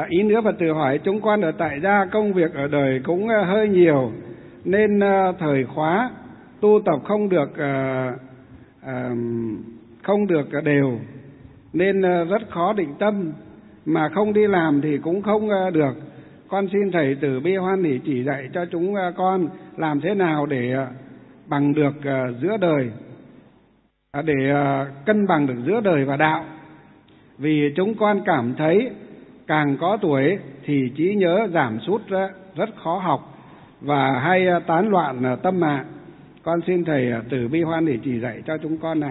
Ý nữa Phật tử hỏi, chúng con ở tại gia công việc ở đời cũng hơi nhiều, nên thời khóa tu tập không được đều, nên rất khó định tâm, mà không đi làm thì cũng không được. Con xin Thầy từ bi hoan hỷ chỉ dạy cho chúng con làm thế nào để bằng được giữa đời, để cân bằng được giữa đời và đạo. Vì chúng con cảm thấy càng có tuổi thì trí nhớ giảm sút rất khó học và hay tán loạn tâm mạng. Con xin Thầy từ bi hoan hỷ chỉ dạy cho chúng con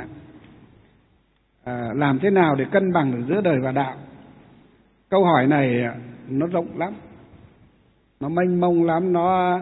làm thế nào để cân bằng được giữa đời và đạo. Câu hỏi này nó rộng lắm, nó mênh mông lắm, nó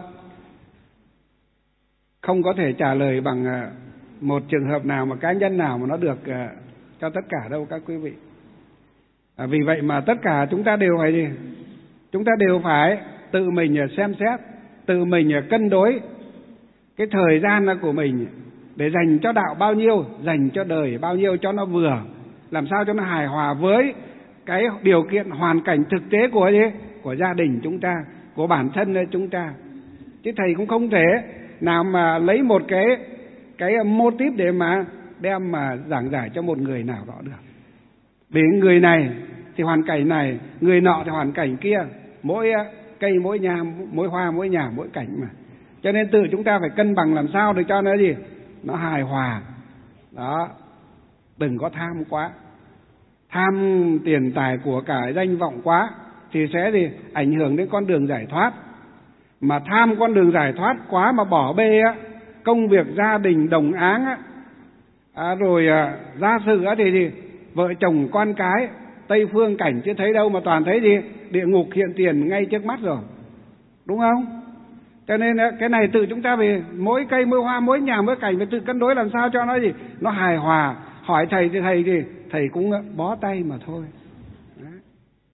không có thể trả lời bằng một trường hợp nào mà cá nhân nào mà nó được cho tất cả đâu các quý vị. Vì vậy mà tất cả chúng ta đều phải gì? Chúng ta đều phải tự mình xem xét, tự mình cân đối cái thời gian của mình để dành cho đạo bao nhiêu, dành cho đời bao nhiêu cho nó vừa, làm sao cho nó hài hòa với cái điều kiện hoàn cảnh thực tế của gia đình chúng ta, của bản thân chúng ta. Chứ Thầy cũng không thể nào mà lấy một cái mô típ để mà đem mà giảng giải cho một người nào đó được. Vì người này thì hoàn cảnh này, người nọ thì hoàn cảnh kia, mỗi cây mỗi nhà, mỗi hoa mỗi nhà mỗi cảnh mà. Cho nên tự chúng ta phải cân bằng làm sao để cho nó gì? Nó hài hòa. Đó. Đừng có tham quá. Tham tiền tài của cải danh vọng quá thì sẽ gì? Ảnh hưởng đến con đường giải thoát. Mà tham con đường giải thoát quá mà bỏ bê công việc gia đình đồng áng rồi gia sự thì gì? Vợ chồng con cái Tây phương cảnh chứ thấy đâu mà toàn thấy gì? Địa ngục hiện tiền ngay trước mắt rồi. Đúng không? Cho nên cái này tự chúng ta về mỗi cây mỗi hoa mỗi nhà mỗi cảnh phải tự cân đối làm sao cho nó gì? Nó hài hòa. Hỏi Thầy thì Thầy cũng bó tay mà thôi.